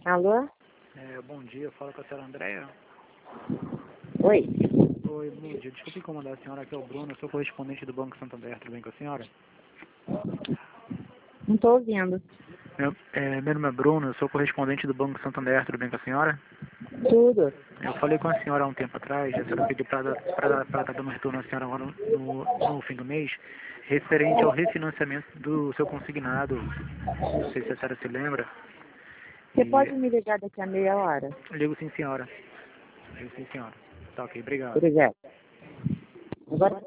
Alô? Bom dia, fala com a senhora Andréia. Oi. Oi, bom dia. Desculpe incomodar a senhora, aqui é o Bruno, eu sou correspondente do Banco Santander, tudo bem com a senhora? Não estou ouvindo. Meu nome é Bruno, eu sou correspondente do Banco Santander, tudo bem com a senhora? Tudo. Eu falei com a senhora há um tempo atrás, a senhora pediu para estar dando retorno à senhora agora no fim do mês, referente ao refinanciamento do seu consignado. Não sei se a senhora se lembra. Você pode me ligar daqui a meia hora? Ligo sim, senhora. Ligo sim, senhora. Tá ok, obrigado. Obrigada. Agora